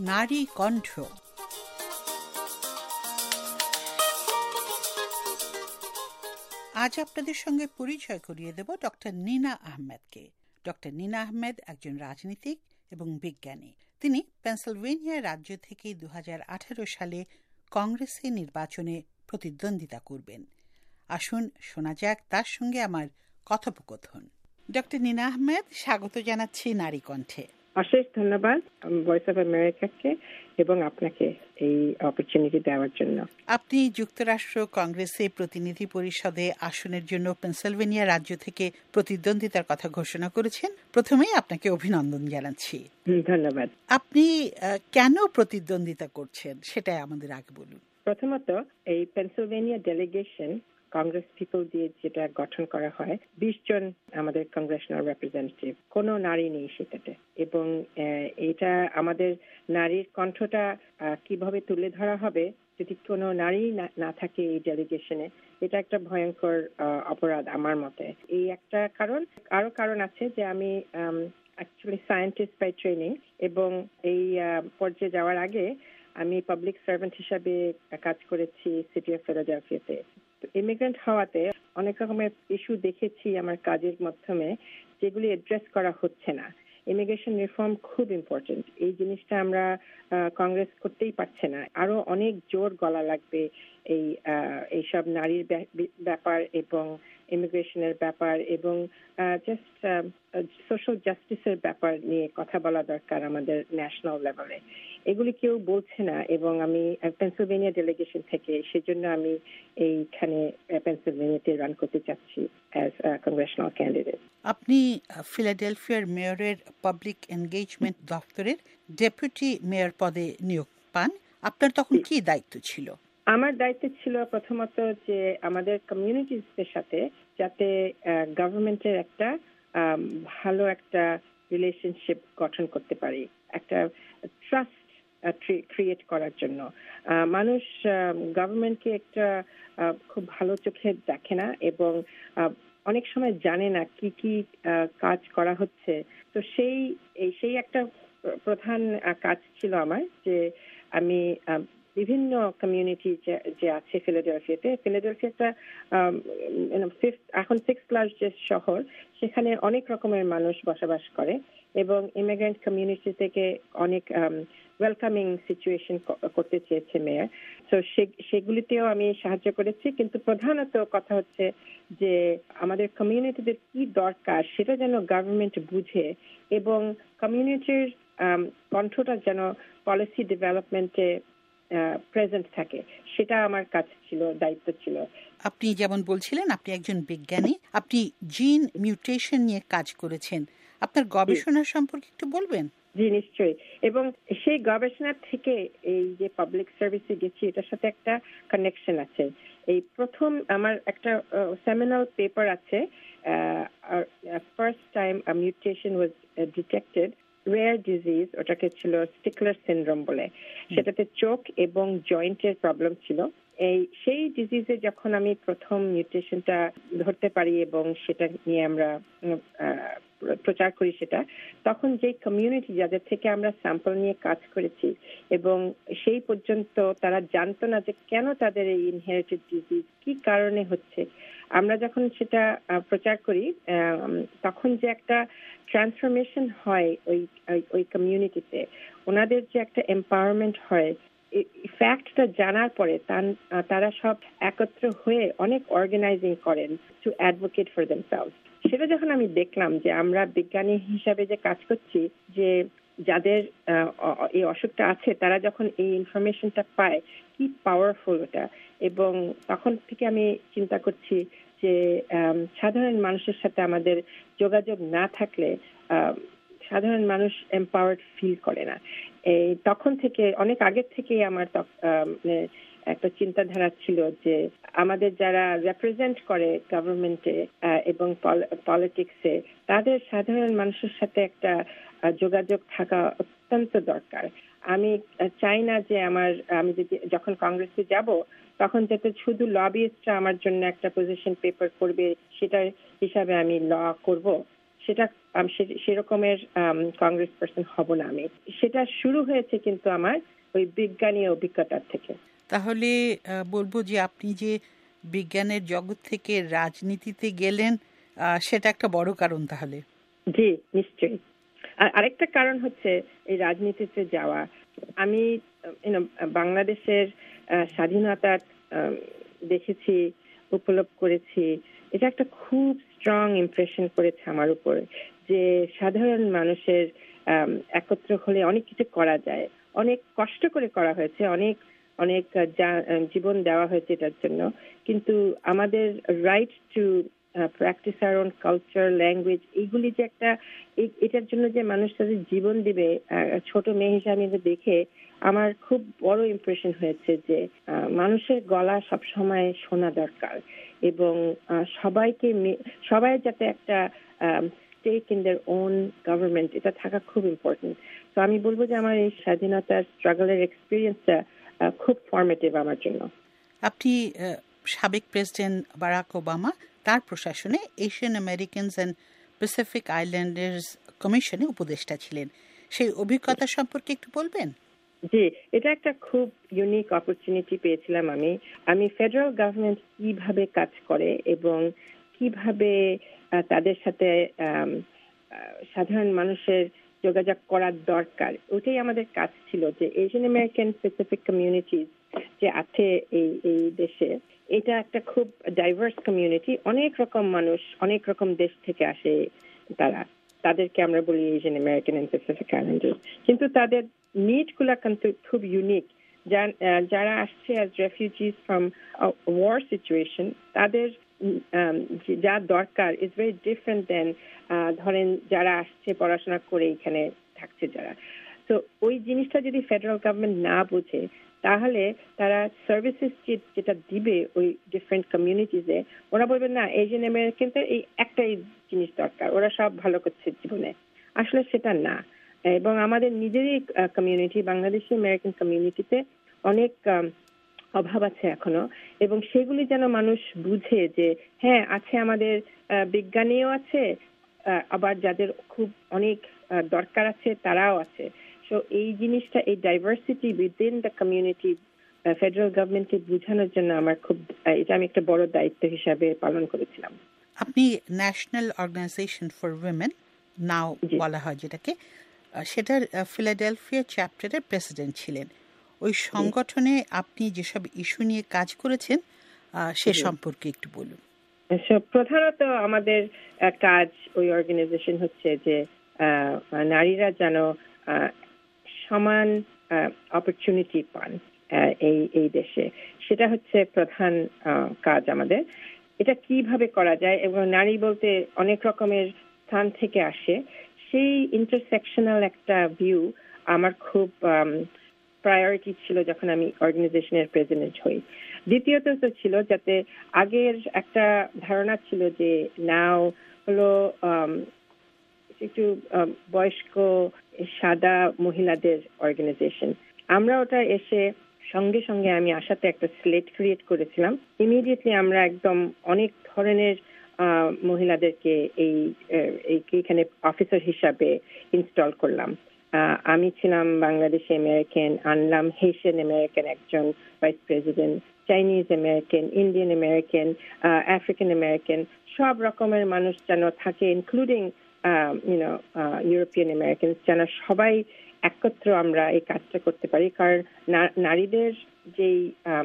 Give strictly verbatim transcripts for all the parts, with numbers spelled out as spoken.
নারী কণ্ঠ। আজ আপনাদের সঙ্গে পরিচয় করিয়ে দেব ডক্টর নীনা আহমেদকে। ডক্টর নীনা আহমেদ একজন রাজনীতিক এবং বিজ্ঞানী। তিনি পেনসিলভেনিয়া রাজ্য থেকে দু হাজার আঠারো সালে কংগ্রেসের নির্বাচনে প্রতিদ্বন্দ্বিতা করবেন। আসুন শোনা যাক তার সঙ্গে আমার কথোপকথন। ডক্টর নীনা আহমেদ, স্বাগত জানাচ্ছি নারী কণ্ঠে। অশেষ ধন্যবাদ ভয়েস অফ আমেরিকাকে এবং আপনাকে এই অপরচুনিটি দেওয়ার জন্য। আপনি যুক্তরাষ্ট্র কংগ্রেসের প্রতিনিধি পরিষদে আসনের জন্য পেনসিলভেনিয়া রাজ্য থেকে প্রতিদ্বন্দ্বিতার কথা ঘোষণা করেছেন। প্রথমেই আপনাকে অভিনন্দন জানাচ্ছি। ধন্যবাদ। আপনি কেন প্রতিদ্বন্দ্বিতা করছেন সেটাই আমাদের আগে বলুন। প্রথমত, এই পেনসিলভেনিয়া ডেলিগেশন কংগ্রেস পিপল দিয়ে যেটা গঠন করা হয়, বিশ জন আমাদের কংগ্রেশনাল রিপ্রেজেন্টেটিভ, কোনো নারী নেই সেটাতে। এবং এটা আমাদের নারীর কণ্ঠটা কিভাবে তুলে ধরা হবে যদি কোনো নারী না থাকে এই ডেলিগেশনে, এটা একটা ভয়ঙ্কর অপরাধ আমার মতে। এই একটা কারণ। আরো কারণ আছে যে আমি অ্যাকচুয়ালি সায়েন্টিস্ট বাই ট্রেনিং, এবং এই পর্যায়ে যাওয়ার আগে আমি পাবলিক সার্ভেন্ট হিসাবে কাজ করেছি সিটি অফ ফিলাডেলফিয়াতে। ইমিগ্রেন্ট হওয়াতে অনেক রকমের ইস্যু দেখেছি আমার কাজের মাধ্যমে, যেগুলি অ্যাড্রেস করা হচ্ছে না। ইমিগ্রেশন রিফর্ম খুব ইম্পর্টেন্ট। এই জিনিসটা আমরা কংগ্রেস করতেই পারছে না। আরো অনেক জোর গলা লাগবে এই এইসব নারীর ব্যাপার এবং ইমিগ্রেশনের ব্যাপার এবং জাস্ট সোশ্যাল জাস্টিসের ব্যাপার নিয়ে কথা বলা দরকার আমাদের ন্যাশনাল লেভেলে। এগুলি কেউ বলছে না, এবং আমি পেনসিলভেনিয়া ডেলিগেশন থেকে সেজন্য আমি এইখানে পেনসিলভেনিয়াতে রান করতে চাচ্ছি অ্যাজ কংগ্রেশনাল ক্যান্ডিডেট। আপনি ফিলাডেলফিয়ার মেয়রের পাবলিক এনগেজমেন্ট দপ্তরের ডেপুটি মেয়র পদে নিয়োগ পান। আপনার তখন কি দায়িত্ব ছিল? আমার দায়িত্ব ছিল প্রথমত যে আমাদের কমিউনিটিসদের সাথে যাতে গভর্নমেন্টের একটা ভালো একটা রিলেশনশিপ গঠন করতে পারি, একটা ট্রাস্ট ক্রিয়েট করার জন্য। মানুষ গভর্নমেন্টকে একটা খুব ভালো চোখে দেখে না, এবং অনেক সময় জানে না কি কি কাজ করা হচ্ছে। তো সেই সেই একটা প্রধান কাজ ছিল আমার, যে আমি বিভিন্ন কমিউনিটি যে আছে ফিলাডেলফিয়াতে, ফিলাডেলফিয়া একটা এখন সিক্স লার্জেস্ট শহর, সেখানে অনেক রকমের মানুষ বসবাস করে, এবং ইমিগ্রেন্ট কমিউনিটি থেকে অনেক ওয়েলকামিং সিচুয়েশন করতে চেয়েছে মেয়র। তো সেগুলিতেও আমি সাহায্য করেছি। কিন্তু প্রধানত কথা হচ্ছে যে আমাদের কমিউনিটিদের কি দরকার সেটা যেন গভর্নমেন্ট বুঝে, এবং কমিউনিটির কণ্ঠটা যেন পলিসি ডেভেলপমেন্টে প্রেজেন্ট থাকে, সেটা আমার কাজ ছিল, দায়িত্ব ছিল। আপনি যেমন বলছিলেন আপনি একজন বিজ্ঞানী, আপনি জিন মিউটেশন নিয়ে কাজ করেছেন। আপনার গবেষণা সম্পর্কে একটু বলবেন? জি, নিশ্চয়ই। এবং সেই গবেষণা থেকে এই যে পাবলিক সার্ভিসে গেছি, এটার সাথে একটা কানেকশন আছে। এই প্রথম আমার একটা সেমিনাল পেপার আছে, first time a mutation was detected, rare disease, ওটাকে ছিল স্টিকলার সিনড্রোম বলে। সেটাতে চোখ এবং জয়েন্টের প্রবলেম ছিল। এই সেই ডিজিজে যখন আমি প্রথম মিউটেশনটা ধরতে পারি এবং সেটা নিয়ে আমরা প্রচার করি, সেটা তখন যে কমিউনিটি যাদের থেকে আমরা স্যাম্পল নিয়ে কাজ করেছি, এবং সেই পর্যন্ত তারা জানতো না যে কেন তাদের এই ইনহেরিটেড ডিজিজ কি কারণে হচ্ছে। আমরা যখন সেটা প্রচার করি তখন যে একটা ট্রান্সফরমেশন হয় ওই ওই কমিউনিটিতে, ওনাদের যে একটা এম্পাওয়ারমেন্ট হয়, ফ্যাক্টটা জানার পরে তারা সব একত্র হয়ে অনেক অর্গানাইজিং করেন টু অ্যাডভোকেট ফর দেমসেলভস। সেটা যখন আমি দেখলাম যে আমরা বিজ্ঞানী হিসাবে যে কাজ করছি, যে যাদের এই অসুখটা আছে তারা যখন এই ইনফরমেশনটা পায়, কি পাওয়ারফুল ওটা। এবং তখন থেকে আমি চিন্তা করছি যে সাধারণ মানুষের সাথে আমাদের যোগাযোগ না থাকলে সাধারণ মানুষ এম্পাওয়ার্ড ফিল করে না। এই তখন থেকে, অনেক আগের থেকেই আমার একটা চিন্তাধারা ছিল যে আমাদের যারা রিপ্রেজেন্ট করে গভর্নমেন্টে এবং পলিটিক্সে, তাদের সাধারণ মানুষের সাথে একটা যোগাযোগ থাকা অত্যন্ত দরকার। আমি চাই না যে আমার আমি যদি যখন কংগ্রেসে যাব তখন যাতে শুধু লবিস্টরা আমার জন্য একটা পজিশন পেপার করবে সেটা হিসাবে আমি ল করব, সেটা সেরকমের কংগ্রেস পার্সন হব না আমি। সেটা শুরু হয়েছে কিন্তু আমার ওই বিজ্ঞানী অভিজ্ঞতার থেকে। তাহলে বলবো যে আপনি যে বিজ্ঞানের জগৎ থেকে রাজনীতিতে গেলেন সেটা একটা বড় কারণ তাহলে। জি নিশ্চয়ই। আর আরেকটা কারণ হচ্ছে এই রাজনীতিতে যাওয়া। আমি বাংলাদেশের স্বাধীনতা দেখেছি, উপলব্ধ করেছি। এটা একটা খুব স্ট্রং ইমপ্রেশন করেছে আমার উপরে, যে সাধারণ মানুষের একত্র হলে অনেক কিছু করা যায়। অনেক কষ্ট করে করা হয়েছে, অনেক অনেক জীবন দেওয়া হয়েছে এটার জন্য, কিন্তু আমাদের right to practise our own culture, language, এইগুলি যে একটা, এটার জন্য যে মানুষ তাদের জীবন দিবে, ছোট মেয়ে হিসাবে দেখে আমার খুব বড় ইমপ্রেশন হয়েছে যে মানুষের গলা সবসময় শোনা দরকার, এবং সবাইকে সবাই যাতে একটা stake in their own government, এটা থাকা খুব ইম্পর্টেন্ট। তো আমি বলবো যে আমার এই স্বাধীনতার স্ট্রাগলের এক্সপিরিয়েন্সটা খুব ফর্মেটিভ আমার জন্য। আপনি সাবেক প্রেসিডেন্ট বারাক ওবামা তার প্রশাসনে Asian Americans and Pacific Islanders কমিশনে উপদেষ্টা ছিলেন, সেই অভিজ্ঞতা সম্পর্কে একটু বলবেন? জি, এটা একটা খুব ইউনিক অপরচুনিটি পেয়েছিলাম আমি। আমি ফেডারেল গভর্নমেন্ট কিভাবে কাজ করে এবং কিভাবে তাদের সাথে সাধারণ মানুষের যোগাযোগ করার দরকার, ওটাই আমাদের কাজ ছিল। যে এশিয়ান আমেরিকান প্যাসিফিক কমিউনিটিজ যে আছে এই এই দেশে, এটা একটা খুব ডাইভার্স কমিউনিটি। অনেক রকম মানুষ অনেক রকম দেশ থেকে আসে, তারা তাদেরকে আমরা বলি Asian American and Pacific Islanders, কিন্তু তাদের নিড গুলা কিন্তু খুব ইউনিক। যারা আসছে as refugees from war situation, তাদের যা দরকার ইজ ভেরি ডিফারেন্ট দেন ধরেন যারা আসছে পড়াশোনা করে এখানে থাকছে যারা। তো ওই জিনিসটা যদি ফেডারেল গভর্নমেন্ট না বোঝে, তাহলে তারা সার্ভিসেস যেটা দিবে ওই ডিফারেন্ট কমিউনিটিজে, ওরা বলবে না এশিয়ান আমেরিকানদের এই একটাই জিনিস দরকার, ওরা সব ভালো করছে জীবনে। আসলে সেটা না। এবং আমাদের নিজেরই কমিউনিটি, বাংলাদেশি আমেরিকান কমিউনিটিতে অনেক অভাব আছে এখনো, এবং সেগুলি যেন মানুষ বুঝে যে হ্যাঁ আছে, আমাদের বিজ্ঞানীও আছে, আবার যাদের খুব অনেক দরকার আছে তারাও আছে। সো এই জিনিসটা, এই diversity within the community federal গভর্নমেন্টকে বোঝানোর জন্য আমার খুব, এটা আমি একটা বড় দায়িত্ব হিসাবে পালন করেছিলাম। আপনি National Organization for Women now বলা হয় যেটাকে, সেটার ফিলাডেলফিয়া চ্যাপ্টারের প্রেসিডেন্ট ছিলেন। ওই সংগঠনে আপনি যেসব ইস্যু নিয়ে কাজ করেছেন সে সম্পর্কে একটু বলুন। প্রধানত আমাদের কাজ ওই অর্গানাইজেশন হচ্ছে যে নারীরা যেন সমান অপরচুনিটি পান এই এই দেশে, সেটা হচ্ছে প্রধান কাজ আমাদের। এটা কিভাবে করা যায়, এবং নারী বলতে অনেক রকমের স্থান থেকে আসে, সেই ইন্টারসেকশনাল একটা ভিউ আমার খুব প্রায়োরিটি ছিল যখন আমি অর্গানাইজেশনের প্রেসিডেন্ট হই। দ্বিতীয়ত তো ছিল যাতে, আগের একটা ধারণা ছিল যে নাও হলো একটু বয়স্ক সাদা মহিলাদের অর্গানাইজেশন, আমরা ওটা এসে সঙ্গে সঙ্গে আমি আসাতে একটা স্লেট ক্রিয়েট করেছিলাম। ইমিডিয়েটলি আমরা একদম অনেক ধরনের মহিলাদেরকে এই এখানে অফিসার হিসাবে ইনস্টল করলাম। আমি ছিলাম বাংলাদেশি আমেরিকান, আনলাম হেশিয়ান আমেরিকান একজন vice president, Chinese American, Indian American, African American, সব রকমের মানুষ যেন থাকে, ইনক্লুডিং ইউনো ইউরোপিয়ান আমেরিকান, যেন সবাই একত্র আমরা এই কাজটা করতে পারি। কারণ নারীদের যেই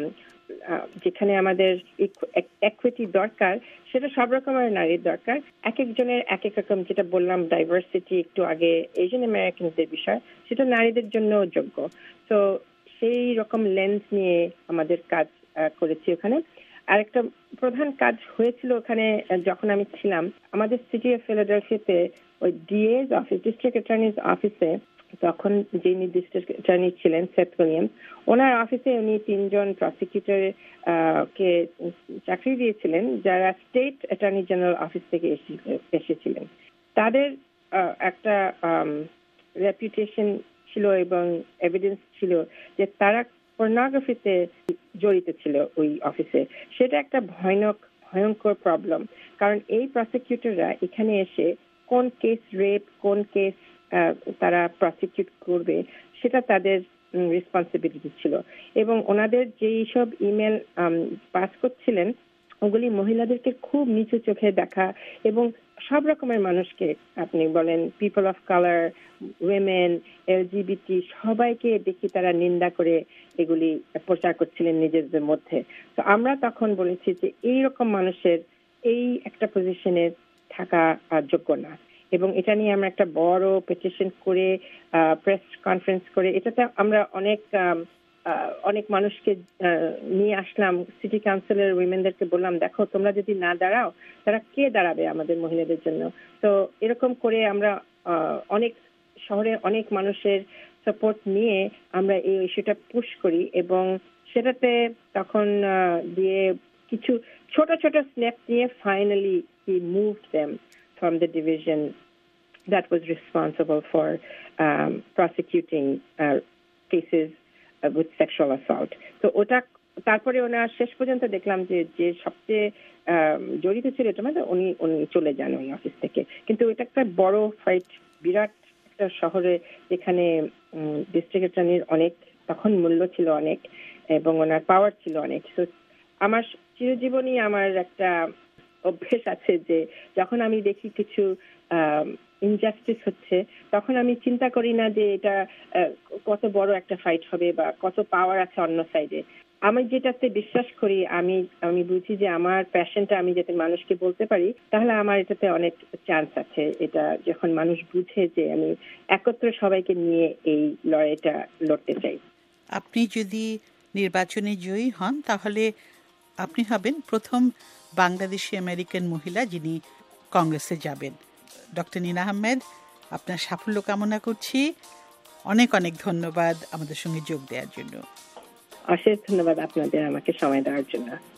যেখানে আমাদের ইকুইটি দরকার, সেটা সব রকমের নারীর দরকার, এক একজনের এক এক রকম, যেটা বললাম ডাইভার্সিটি একটু আগে এশিয়ান আমেরিকানদের বিষয়, সেটা নারীদের জন্য যোগ্য। তো সেই রকম লেন্স নিয়ে আমাদের কাজ করেছি ওখানে। আর একটা প্রধান কাজ হয়েছিল ওখানে যখন আমি ছিলাম, আমাদের সিটি অফ ফিলাডেলফিয়াতে ওই ডিএ's অফিস, ডিস্ট্রিক্ট অ্যাটর্নিজ অফিসে, তখন যিনি ডিস্ট্রিক্ট অ্যাটর্নি ছিলেন সেথ উইলিয়ামস, ওনার অফিসে উনি তিনজন প্রসিকিউটর কে চাকরি দিয়েছিলেন যারা স্টেট অ্যাটর্নি জেনারেল অফিস থেকে এসেছিলেন। তাদের একটা রেপুটেশন ছিল এবং এভিডেন্স ছিল যে তারা পর্নোগ্রাফিতে জড়িত ছিল ওই অফিসে। সেটা একটা ভয়ানক ভয়ঙ্কর প্রবলেম, কারণ এই প্রসিকিউটররা এখানে এসে কোন কেস রেপ, কোন কেস তারা প্রসিকিউট করবে, সেটা তাদের রেসপন্সিবিলিটি ছিল। এবং ওনাদের যেই সব ইমেল পাস করছিলেন ওগুলি মহিলাদেরকে খুব নিচু চোখে দেখা, এবং সব রকমের মানুষকে, আপনি বলেন people of colour, women, LGBT, সবাইকে দেখি তারা নিন্দা করে এগুলি প্রচার করছিলেন নিজেদের মধ্যে। তো আমরা তখন বলেছি যে এইরকম মানুষের এই একটা পজিশনে থাকা যোগ্য না, এবং এটা নিয়ে আমরা একটা বড় পিটিশন করে প্রেস কনফারেন্স করে এটাতে আমরা অনেক অনেক মানুষকে নিয়ে আসলাম। সিটি কাউন্সিলের উইমেনদেরকে বললাম, দেখো তোমরা যদি না দাঁড়াও তারা কে দাঁড়াবে আমাদের মহিলাদের জন্য। তো এরকম করে আমরা অনেক শহরে অনেক মানুষের সাপোর্ট নিয়ে আমরা এই ইস্যুটা পুশ করি, এবং সেটাতে তখন দিয়ে কিছু ছোট ছোট স্টেপ নিয়ে finally he moved them from the division that was responsible for um, prosecuting uh, cases uh, with sexual assault. So ওটা তারপরে ওনার শেষ পর্যন্ত দেখলাম যে যে সবচেয়ে জড়িত ছিল এটা মানে উনি উনি চলে যান ওই অফিস থেকে। কিন্তু এটা একটা বড় ফাইট, বিরাট একটা শহরে যেখানে ডিস্ট্রিক্ট অ্যাটর্নির অনেক তখন মূল্য ছিল অনেক, এবং ওনার পাওয়ার ছিল অনেক। তো আমার চিরজীবনই আমার একটা অভ্যেস আছে যে যখন আমি দেখি কিছু ইনজাস্টিস হচ্ছে তখন আমি চিন্তা করি না যে এটা কত বড় একটা ফাইট হবে বা কত পাওয়ার আছে অন্য সাইডে। আমি যেটাতে বিশ্বাস করি, আমি আমি বুঝি যে আমার প্যাশনটা আমি যাতে মানুষকে বলতে পারি, তাহলে আমার এটাতে অনেক চান্স আছে। এটা যখন মানুষ বুঝে যে আমি একত্র সবাইকে নিয়ে এই লড়াইটা লড়তে চাই। আপনি যদি নির্বাচনে জয়ী হন তাহলে আপনি হবেন প্রথম বাংলাদেশি আমেরিকান মহিলা যিনি কংগ্রেসে যাবেন। ডক্টর নীনা আহমেদ, আপনার সাফল্য কামনা করছি। অনেক অনেক ধন্যবাদ আমাদের সঙ্গে যোগ দেওয়ার জন্য। অশেষ ধন্যবাদ আপনাদের আমাকে সময় দেওয়ার জন্য।